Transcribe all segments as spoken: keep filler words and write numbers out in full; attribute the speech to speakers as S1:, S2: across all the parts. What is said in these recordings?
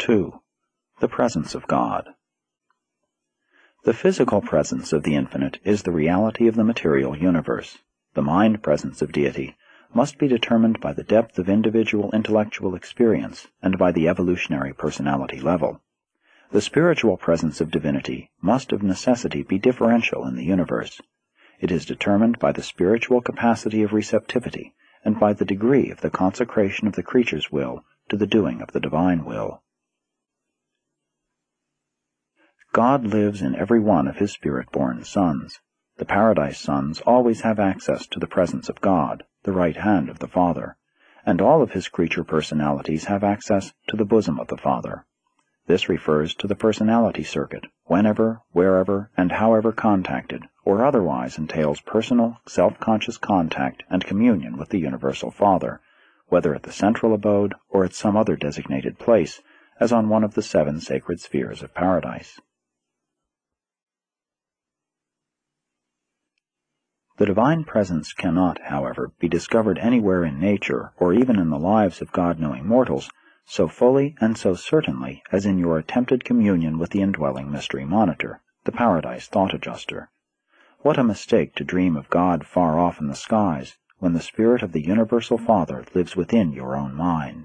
S1: two. The Presence of God. The physical presence of the infinite is the reality of the material universe. The mind presence of deity must be determined by the depth of individual intellectual experience and by the evolutionary personality level. The spiritual presence of divinity must of necessity be differential in the universe. It is determined by the spiritual capacity of receptivity and by the degree of the consecration of the creature's will to the doing of the divine will. God lives in every one of his spirit-born sons. The paradise sons always have access to the presence of God, the right hand of the Father, and all of his creature personalities have access to the bosom of the Father. This refers to the personality circuit, whenever, wherever, and however contacted, or otherwise entails personal, self-conscious contact and communion with the universal Father, whether at the central abode or at some other designated place, as on one of the seven sacred spheres of paradise. The divine presence cannot, however, be discovered anywhere in nature or even in the lives of God-knowing mortals so fully and so certainly as in your attempted communion with the indwelling mystery monitor, the paradise thought adjuster. What a mistake to dream of God far off in the skies when the Spirit of the Universal Father lives within your own mind.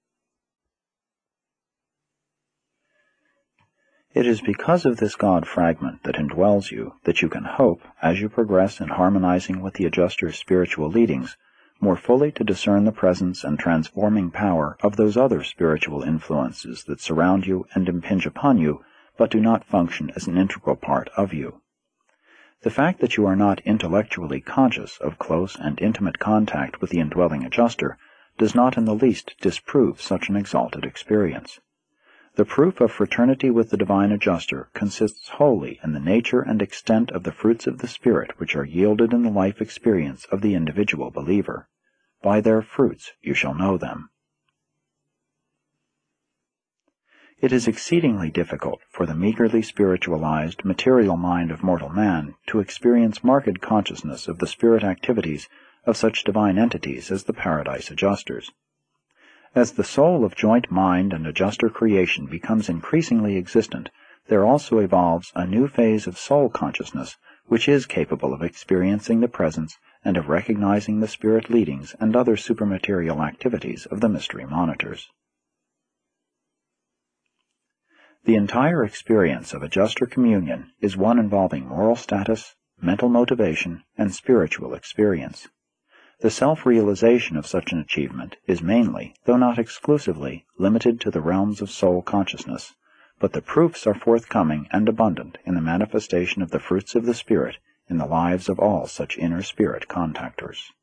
S1: It is because of this God fragment that indwells you that you can hope, as you progress in harmonizing with the adjuster's spiritual leadings, more fully to discern the presence and transforming power of those other spiritual influences that surround you and impinge upon you, but do not function as an integral part of you. The fact that you are not intellectually conscious of close and intimate contact with the indwelling adjuster does not in the least disprove such an exalted experience. The proof of fraternity with the divine adjuster consists wholly in the nature and extent of the fruits of the Spirit which are yielded in the life experience of the individual believer. By their fruits you shall know them. It is exceedingly difficult for the meagerly spiritualized material mind of mortal man to experience marked consciousness of the spirit activities of such divine entities as the paradise adjusters. As the soul of joint mind and adjuster creation becomes increasingly existent, there also evolves a new phase of soul consciousness which is capable of experiencing the presence and of recognizing the spirit leadings and other supermaterial activities of the mystery monitors. The entire experience of adjuster communion is one involving moral status, mental motivation, and spiritual experience. The self-realization of such an achievement is mainly, though not exclusively, limited to the realms of soul consciousness, but the proofs are forthcoming and abundant in the manifestation of the fruits of the Spirit in the lives of all such inner spirit contactors.